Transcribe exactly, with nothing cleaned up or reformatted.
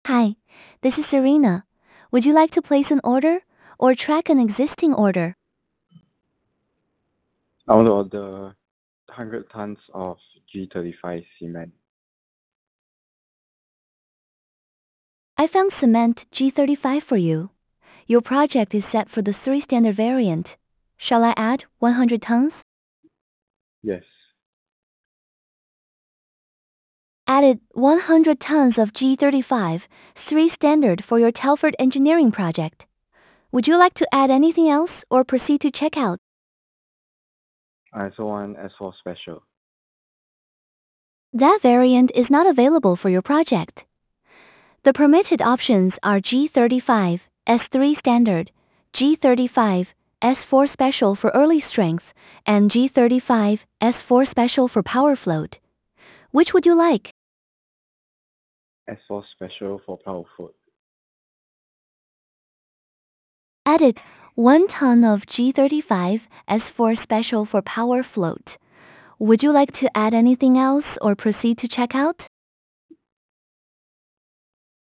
Hi, this is Serena. Would you like to place an order or track an existing order? I want to order one hundred tons of G thirty-five cement. I found cement G thirty-five for you. Your project is set for the three standard variant. Shall I add one hundred tons? Yes. Added one hundred tons of G thirty-five, three standard for your Telford engineering project. Would you like to add anything else or proceed to checkout? I also want S four special. That variant is not available for your project. The permitted options are G thirty-five, S three standard, G thirty-five, S four special for early strength, and G thirty-five, S four special for power float. Which would you like? S four special for power foot. Added one ton of G thirty-five, S four special for power float. Would you like to add anything else or proceed to checkout?